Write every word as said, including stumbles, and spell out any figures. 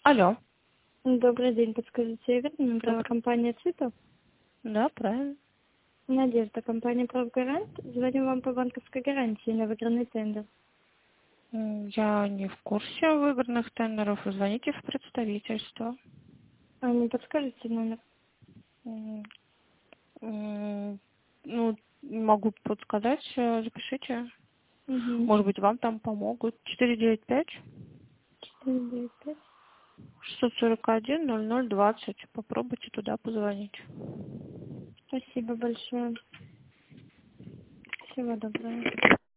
Алло. Добрый день, подскажите, я верно набрала Добрый. компания «Цитов»? Да, правильно. Надежда, компания «Правгарант». Звоню вам по банковской гарантии на выигранный тендер. М, Я не в курсе выигранных тендеров. Вы звоните в представительство. А не подскажете номер? М, м, Ну, могу подсказать, э, запишите. Угу. Может быть, вам там помогут. четыре девять пять четыре девять пять. шестьсот сорок один ноль ноль двадцать. Попробуйте туда позвонить. Спасибо большое. Всего доброго.